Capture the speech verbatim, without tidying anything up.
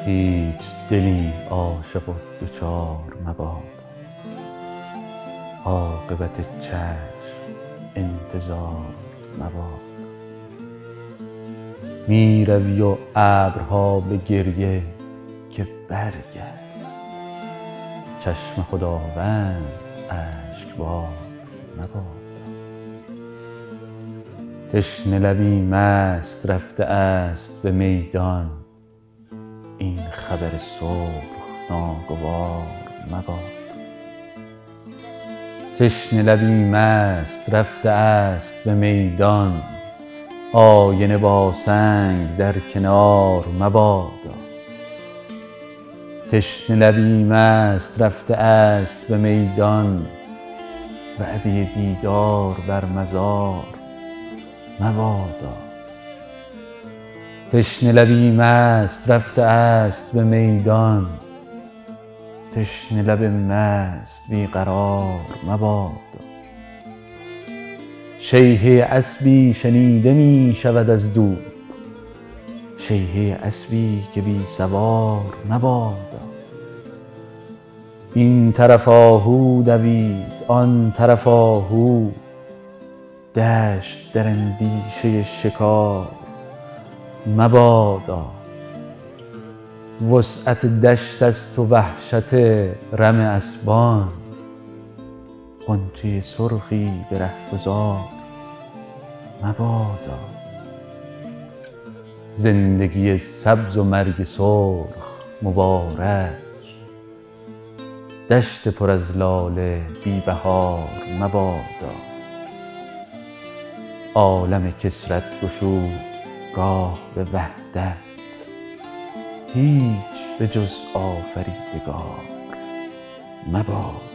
هیچ دلی عاشق و دچار مبادا، عاقبت چشم انتظار مبادا. می روی و ابرها به گریه که برگرد، چشم خداوند اشکبار مبادا. تشنه لبی مست رفته است به میدان، این خبر سرخ ناگوار مبادا. تشنه لبی مست رفته است به میدان، آینه با سنگ در کنار مبادا. تشنه لبی مست رفته است به میدان، وعده دیدار بر مزار مبادا. تشنه لبی مست رفته است به میدان، تشنه لب مست بی قرار مبادا. شیهه اسبی شنیده می شود از دور، شیهه اسبی که بی سوار مبادا. این طرف آهو دوید آن طرف آهو، دشت در اندیشه شکار مبادا. وسعت دشت است و وحشت رم اسبان، غنچه سرخی به رهگذار مبادا. زندگی سبز و مرگ سرخ مبارک، دشت پر از لاله بی بهار مبادا. عالم کثرت گشود راه به وحدت، هیچ به جز آفریدگار مبادا.